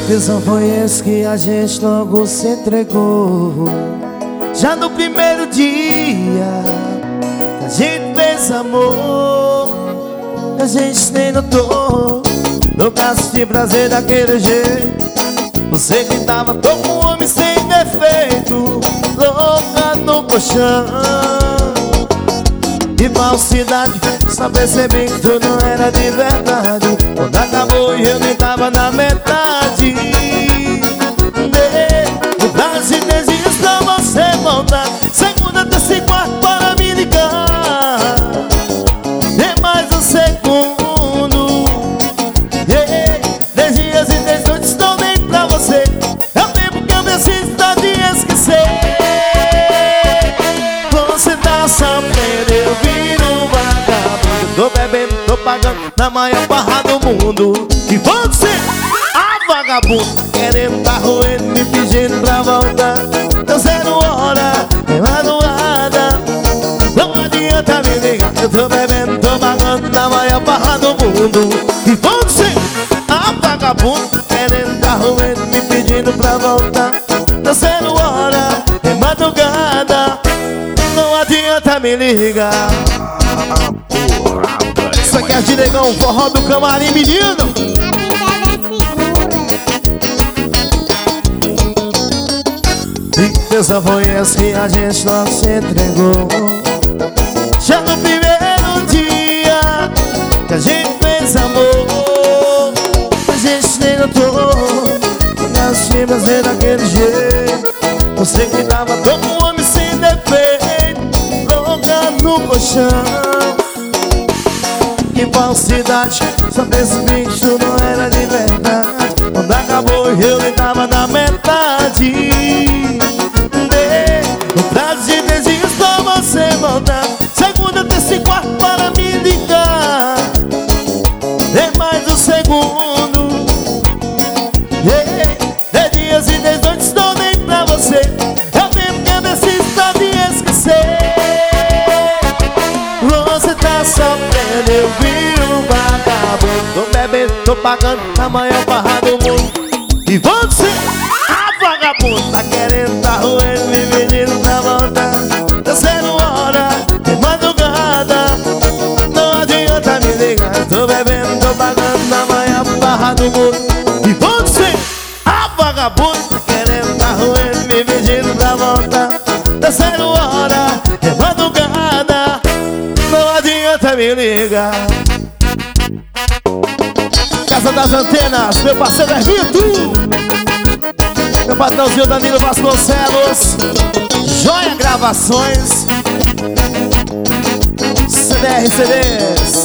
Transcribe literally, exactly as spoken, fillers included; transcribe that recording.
tesão foi esse que a gente logo se entregou. Já no primeiro dia que a gente fez amor, a gente nem notou. No caso de prazer daquele jeito, você gritava como um homem sem defeito, louca no colchão. E falsidade, só percebi que tu não era de verdade quando acabou e eu nem tava na metade. Dei vários e três dias pra você voltar, segunda, terça e quarta para me ligar. Tem mais um segundo. Dei três dias e três noites, não dei pra você. É o tempo que eu preciso de esquecer. Você tá sabendo, eu viro um vagabundo. Tô bebendo, tô pagando na maior barra do mundo. E você, a vagabundo, querendo tá roendo, me pedindo pra voltar. Tô zero hora, é madrugada, não adianta me ligar. Eu tô bebendo, tô pagando na maior barra do mundo. E você, a vagabundo, querendo tá roendo, me pedindo pra voltar. Tô zero hora, é madrugada, não adianta me ligar. Isso aqui é de negão, forró do camarim, menino. E pensa foi esse que a gente logo se entregou. Já no primeiro dia que a gente fez amor, a gente nem notou. Nas fibras é daquele jeito, você que tava como um homem sem defeito, louca no colchão. Que falsidade, só percebi que isso não era de verdade quando acabou e eu nem tava na metade. Dei um prazo de três dias pra você voltar, segunda, terça e quarta para me ligar. Tem mais um segundo. Dei dez dias e dez noites, não dei pra você. É o tempo que eu preciso de esquecer. Você tá sofrendo, eu viro um vagabundo. Tô bebendo, tô pagando na maior barra do mundo. E você, a vagabundo, tá querendo, tá roendo, me pedindo pra voltar. Tá zero hora, é madrugada, não adianta me ligar. Tô bebendo, tô pagando na maior barra do mundo. E você, a vagabundo, tá querendo, tá roendo, me pedindo pra voltar. Tá zero hora, é madrugada, não adianta me ligar. Casa das Antenas, meu parceiro Hermito, meu patrãozinho Danilo Vasconcelos, Joia Gravações, C D R C Ds.